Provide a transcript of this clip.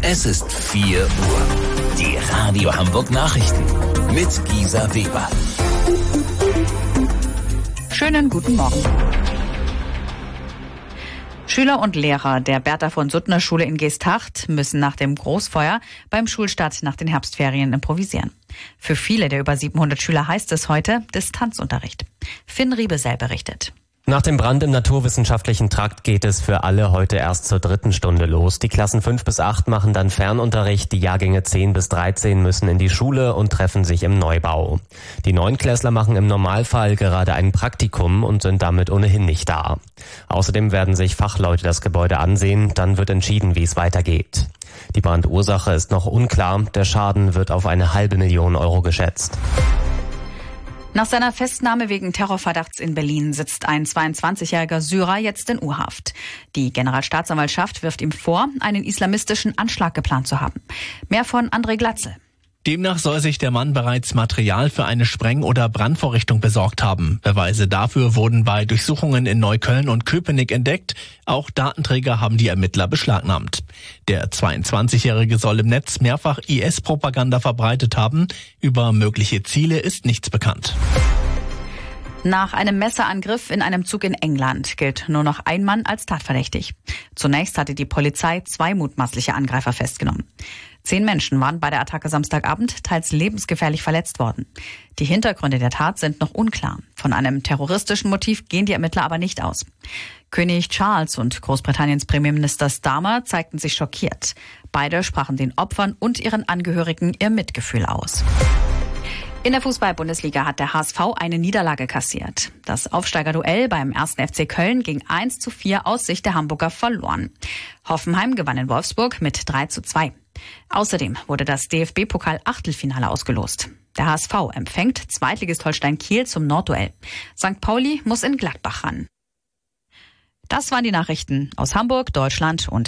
Es ist 4 Uhr. Die Radio Hamburg Nachrichten mit Gisa Weber. Schönen guten Morgen. Schüler und Lehrer der Bertha von Suttner Schule in Geesthacht müssen nach dem Großfeuer beim Schulstart nach den Herbstferien improvisieren. Für viele der über 700 Schüler heißt es heute Distanzunterricht. Finn Riebesell berichtet. Nach dem Brand im naturwissenschaftlichen Trakt geht es für alle heute erst zur 3. Stunde los. Die Klassen 5 bis 8 machen dann Fernunterricht, die Jahrgänge 10 bis 13 müssen in die Schule und treffen sich im Neubau. Die Neunklässler machen im Normalfall gerade ein Praktikum und sind damit ohnehin nicht da. Außerdem werden sich Fachleute das Gebäude ansehen, dann wird entschieden, wie es weitergeht. Die Brandursache ist noch unklar, der Schaden wird auf 500.000 Euro geschätzt. Nach seiner Festnahme wegen Terrorverdachts in Berlin sitzt ein 22-jähriger Syrer jetzt in U-Haft. Die Generalstaatsanwaltschaft wirft ihm vor, einen islamistischen Anschlag geplant zu haben. Mehr von André Glatzel. Demnach soll sich der Mann bereits Material für eine Spreng- oder Brandvorrichtung besorgt haben. Beweise dafür wurden bei Durchsuchungen in Neukölln und Köpenick entdeckt. Auch Datenträger haben die Ermittler beschlagnahmt. Der 22-Jährige soll im Netz mehrfach IS-Propaganda verbreitet haben. Über mögliche Ziele ist nichts bekannt. Nach einem Messerangriff in einem Zug in England gilt nur noch ein Mann als tatverdächtig. Zunächst hatte die Polizei 2 mutmaßliche Angreifer festgenommen. 10 Menschen waren bei der Attacke Samstagabend teils lebensgefährlich verletzt worden. Die Hintergründe der Tat sind noch unklar. Von einem terroristischen Motiv gehen die Ermittler aber nicht aus. König Charles und Großbritanniens Premierminister Starmer zeigten sich schockiert. Beide sprachen den Opfern und ihren Angehörigen ihr Mitgefühl aus. In der Fußball-Bundesliga hat der HSV eine Niederlage kassiert. Das Aufsteigerduell beim 1. FC Köln ging 1:4 aus Sicht der Hamburger verloren. Hoffenheim gewann in Wolfsburg mit 3:2. Außerdem wurde das DFB-Pokal-Achtelfinale ausgelost. Der HSV empfängt Zweitligist Holstein Kiel zum Nordduell. St. Pauli muss in Gladbach ran. Das waren die Nachrichten aus Hamburg, Deutschland und